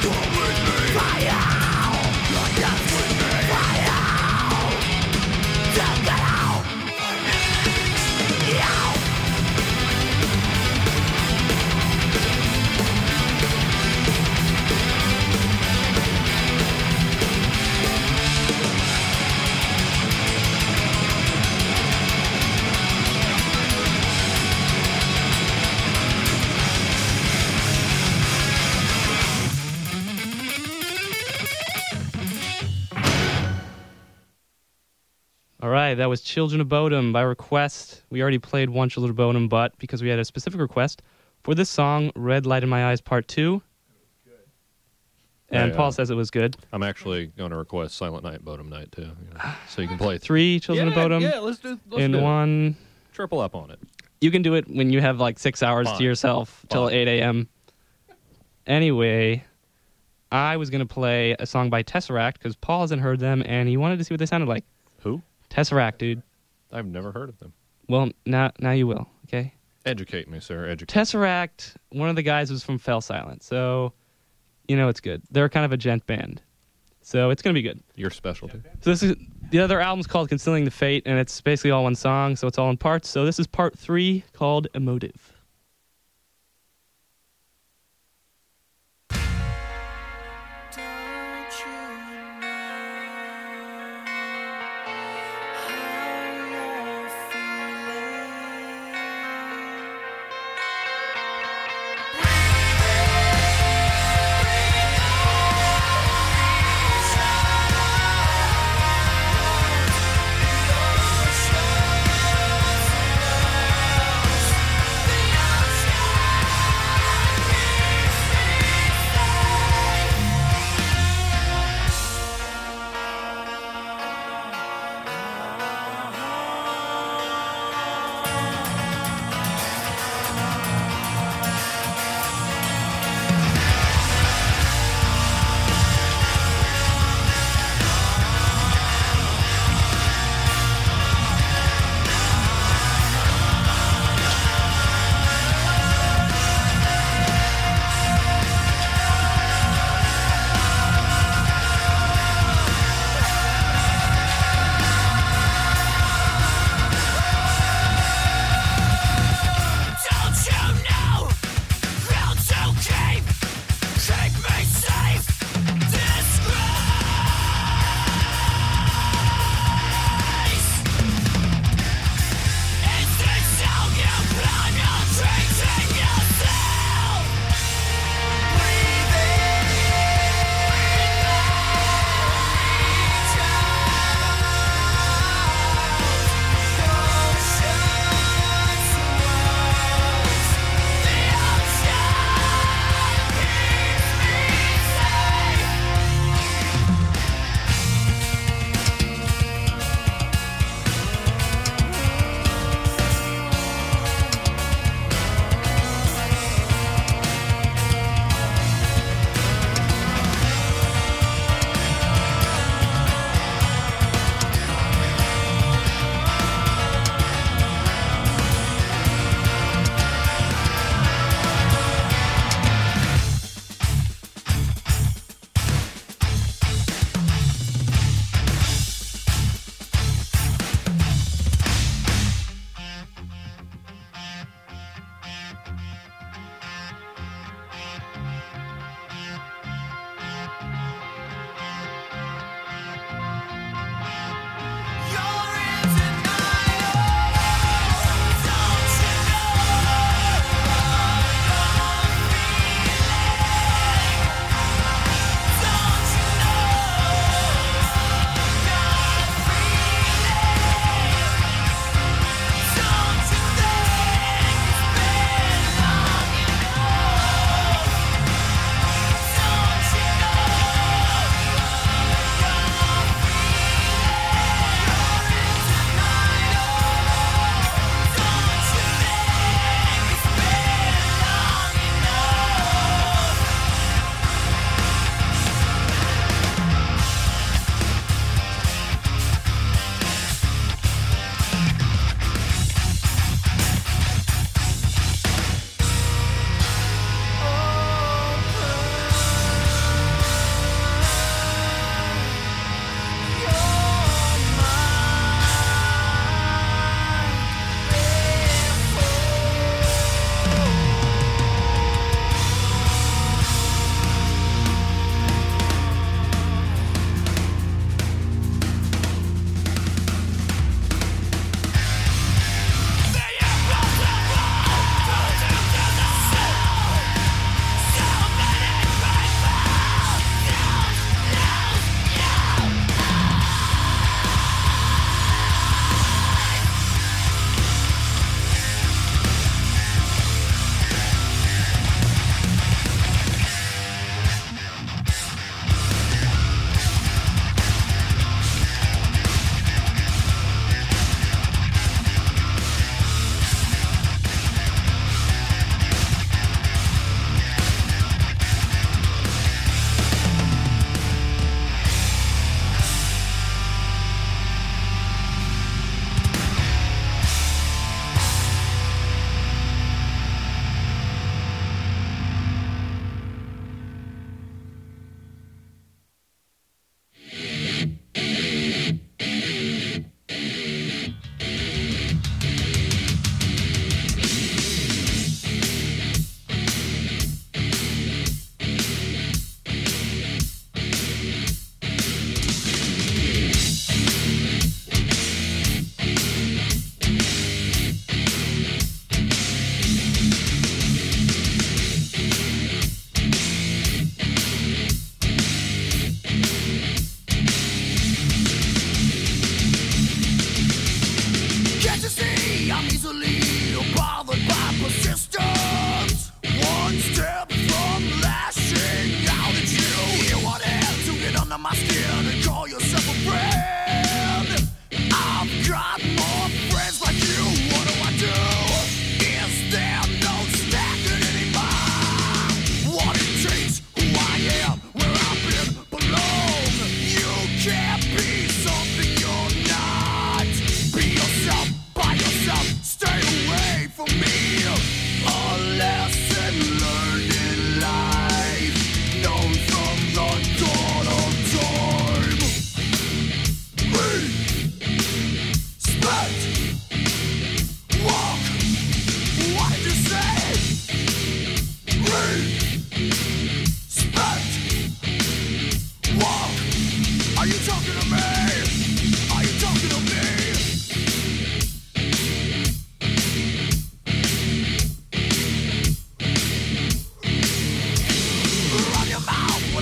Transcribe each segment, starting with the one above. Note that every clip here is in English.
That was Children of Bodom by request. We already played one Children of Bodom, but because we had a specific request for this song, Red Light in My Eyes Part 2. And Paul says it was good. I'm actually going to request Silent Night, Bodom Night, too. So you can play 3 Children of Bodom let's do one. Triple up on it. You can do it when you have like 6 hours to yourself till 8 a.m. Anyway, I was going to play a song by Tesseract because Paul hasn't heard them and he wanted to see what they sounded like. Who? Tesseract, dude. I've never heard of them. Well, now you will, okay? Educate me, sir. Educate Tesseract, one of the guys was from Fell Silent, so you know it's good. They're kind of a gent band, so it's going to be good. Your specialty. So the other album's called Concealing the Fate, and it's basically all one song, so it's all in parts. So this is part 3 called Emotive. The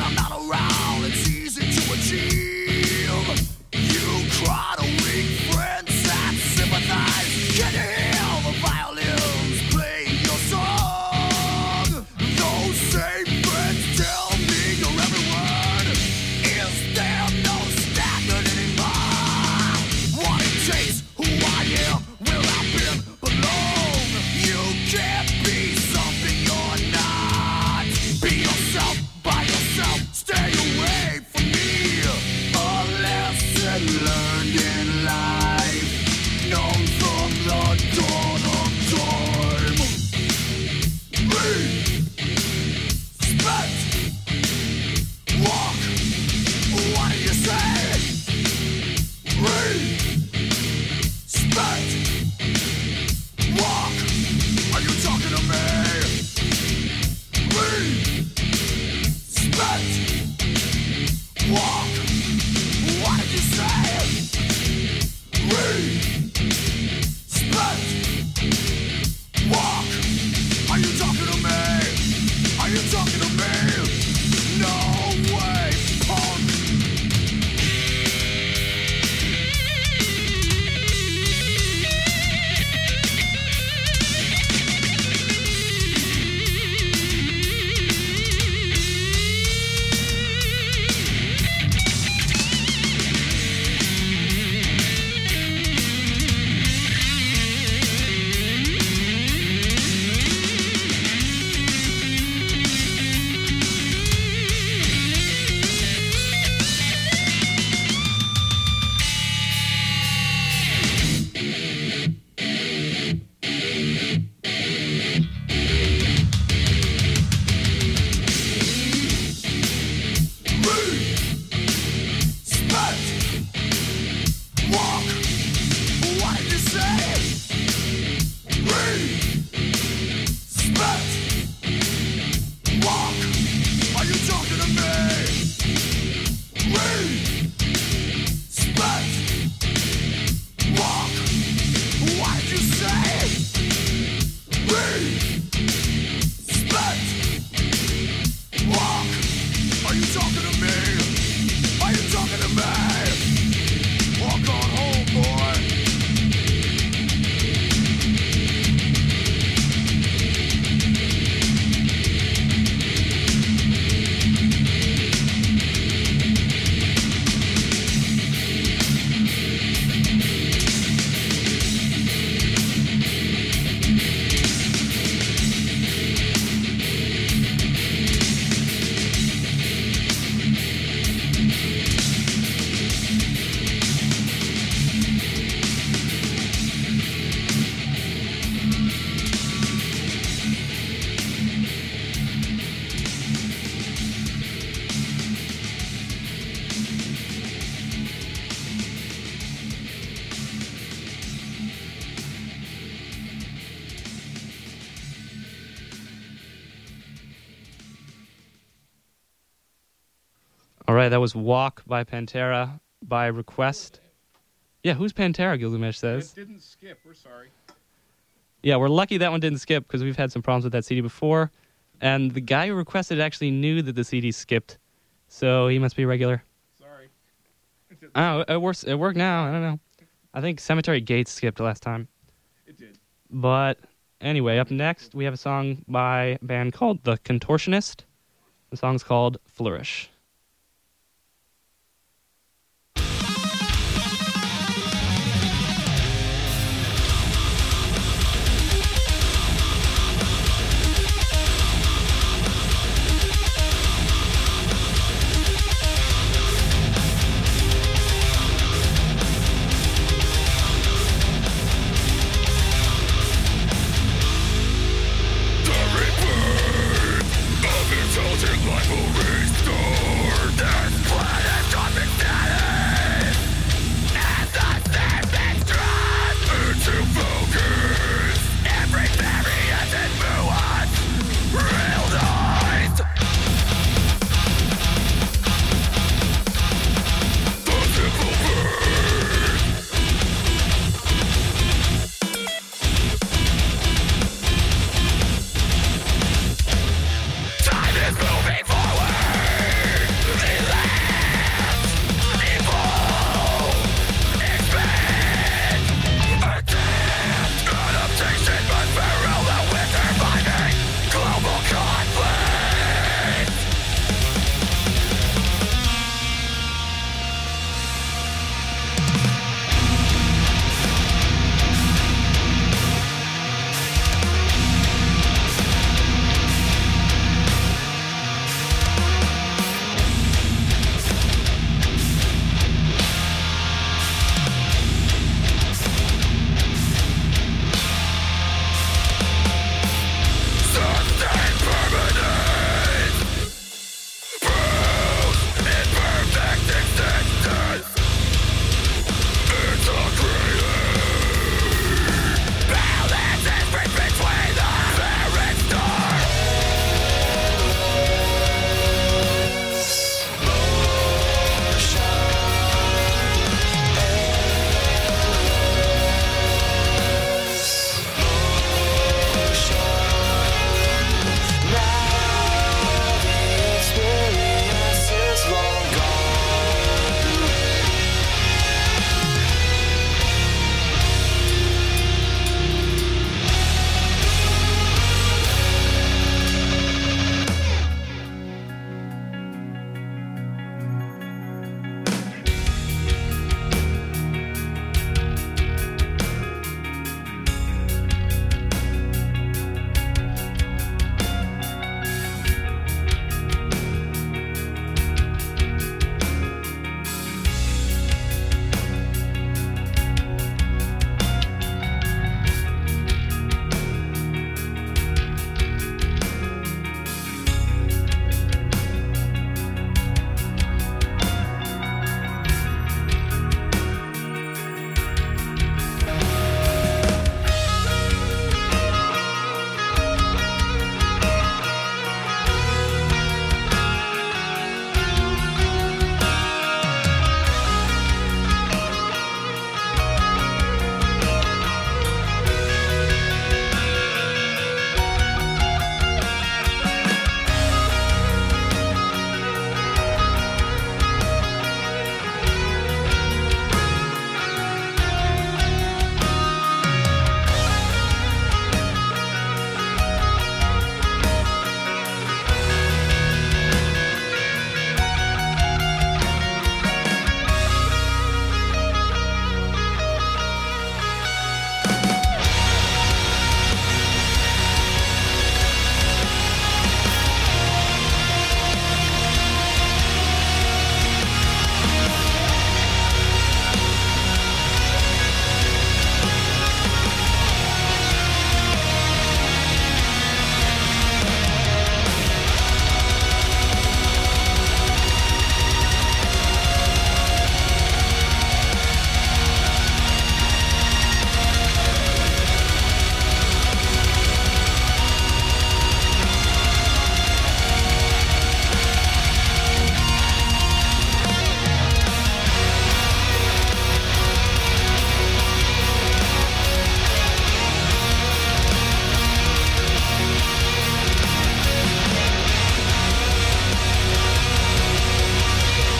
I'm not around, it's easy to achieve. You cry to weak friends that sympathize. Can you hear the violins playing your song? Those same friends tell me you're every word. Is there no standard anymore? What it takes, who I am, where I've been, belong. You can't be something you're not. Be yourself, by yourself, stay away from me. A lesson learned in life, known from the dawn of time. Respect, walk, what do you say? Respect, walk, are you talking to me? Respect, walk, what did you say? Respect, walk, are you talking to me? Are you talking to me? No way, punk. All right, that was Walk by Pantera by request. Yeah, who's Pantera, Gilgamesh says. It didn't skip, we're sorry. Yeah, we're lucky that one didn't skip because we've had some problems with that CD before. And the guy who requested actually knew that the CD skipped, so he must be regular. Sorry. Oh, it worked now. I don't know. I think Cemetery Gates skipped last time. It did. But anyway, up next we have a song by a band called The Contortionist. The song's called Flourish.